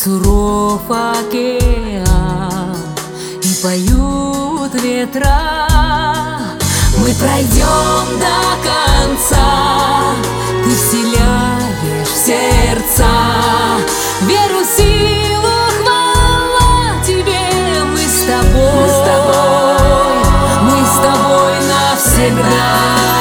суров океан и поют ветра. Мы пройдем до конца, ты вселяешь в сердца веру, силу, хвала тебе. Мы с тобой навсегда.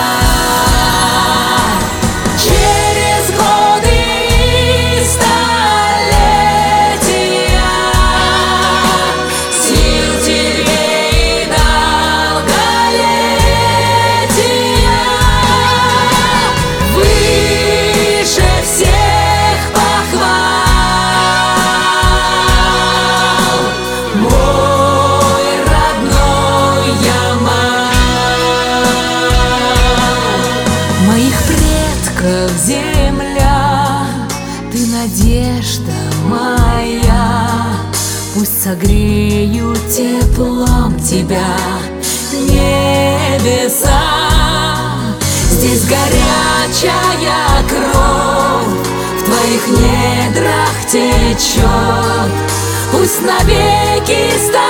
Земля, ты надежда моя, пусть согреют теплом тебя небеса. Здесь горячая кровь в твоих недрах течет, пусть навеки станет